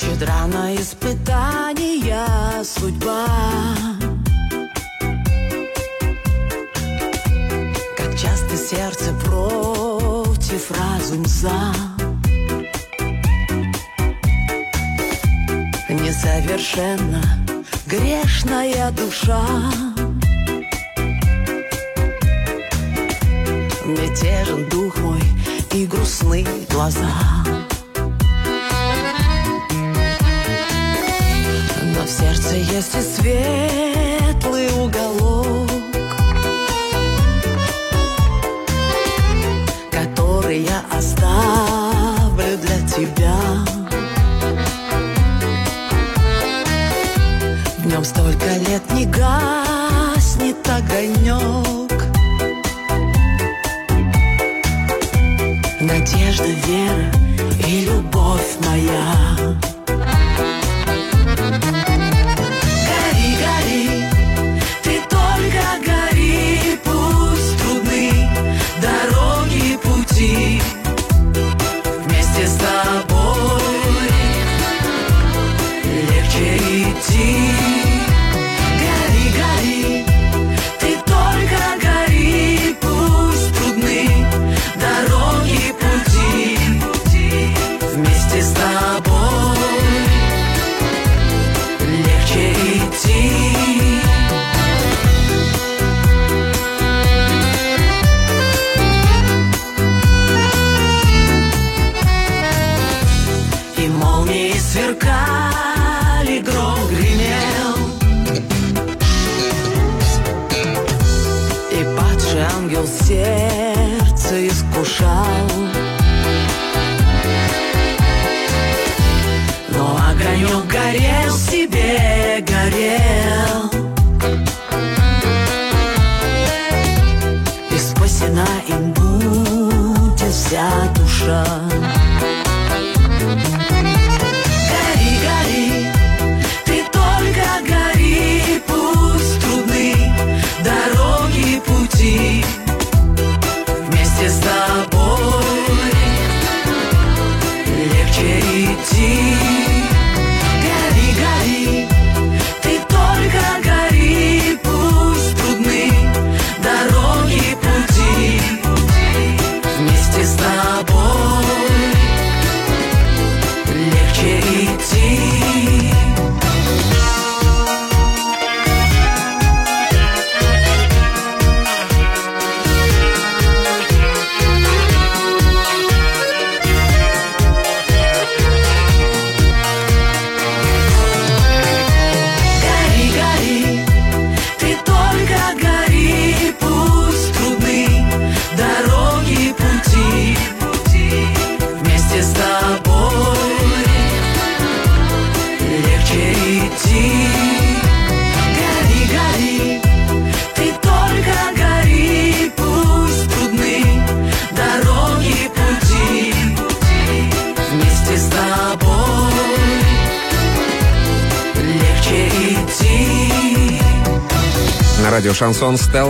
Щедра на испытания судьба. Как часто сердце против, разум за. Несовершенна грешная душа. Мятежен дух мой и грустны глаза. Но в сердце есть и светлый уголок, который я оставлю для тебя. В нем столько лет не гаснет огонек. Надежда, вера и любовь моя. Гори, гори, ты только гори, пусть трудны дороги, пути. Вместе с тобой легче идти. Гори, гори, ты только гори, пусть трудны дороги, пути. Вместе с тобой легче идти. И молнии сверкали, гром гремел, и падший ангел сердце искушал. Но огонек горел в себе, горел, и спасена им будет вся душа. Гори, гори, ты только гори, пусть трудны дороги, пути. Вместе с тобой легче идти. Гори, гори, ты только гори, пусть трудны дороги, пути. Вместе с тобой легче идти. Гори, гори, ты только гори, пусть трудны дороги, пути. Вместе с тобой легче идти. Гори, гори, ты только гори, пусть трудны дороги, пути. Вместе с тобой легче идти. На радио «Шансон» Стелла.